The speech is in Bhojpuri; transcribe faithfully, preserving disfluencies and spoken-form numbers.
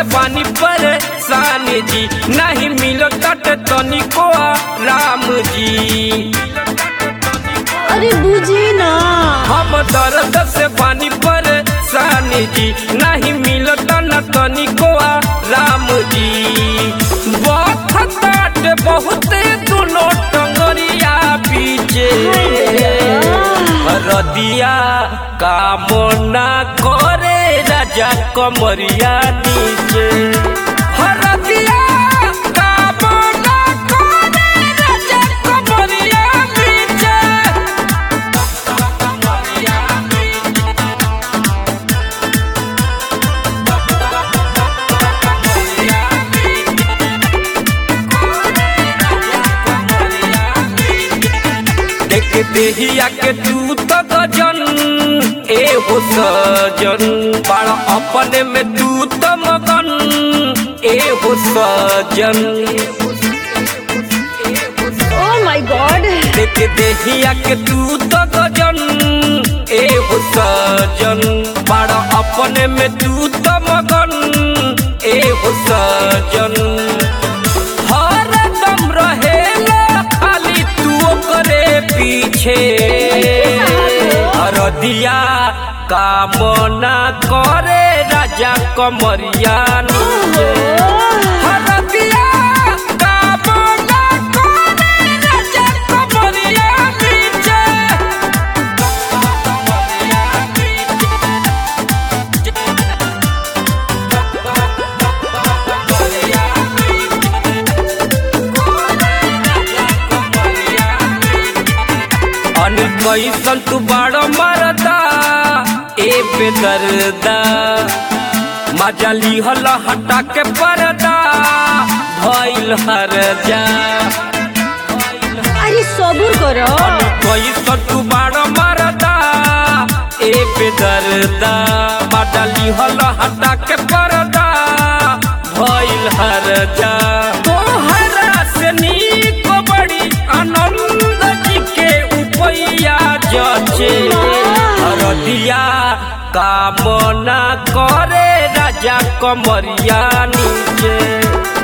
से पानी परेशान जी, नहीं मिलो तट तनिको राम जी। अरे बुझी ना, हम दर्द से पानी परेशान जी, नहीं मिलो तन तनिको राम जी। बहुत बहुत दोनों टंगरिया पीछे रदिया कामना करे राजा कमरिया नीचे। हरदिया कामना करे राजा कमरिया नीचे। देख देहिया के तू तो गजन ए हो सजन, बड़ा अपने में तू तो मगन ए हो सजन। ओ माय गॉड, देख देहिया के तू तो गजन ए हो सजन, बड़ा अपने में तू तो मगन ए हो सजन। हर दम रहे खाली तू करे पीछे हरदिया कामना करे राजा कमरिया नीचे। हरदिया कामना करे राजा कमरिया नीचे। अनिल कैसन तू बड़ मरदा ए बेदर्दा, मजा लिहल हटा के पर्दा भइल हर जा। अरे सब्र करो। अनिल कैसन तू बड़ मरदा ए बेदर्दा, मजा लिहल हटा के पर्दा भइल हर जा। तोहरा से नीक बड़ी आनंद जी के उपैया जचे। हरदिया कामना करे राजा कमरिया नीचे।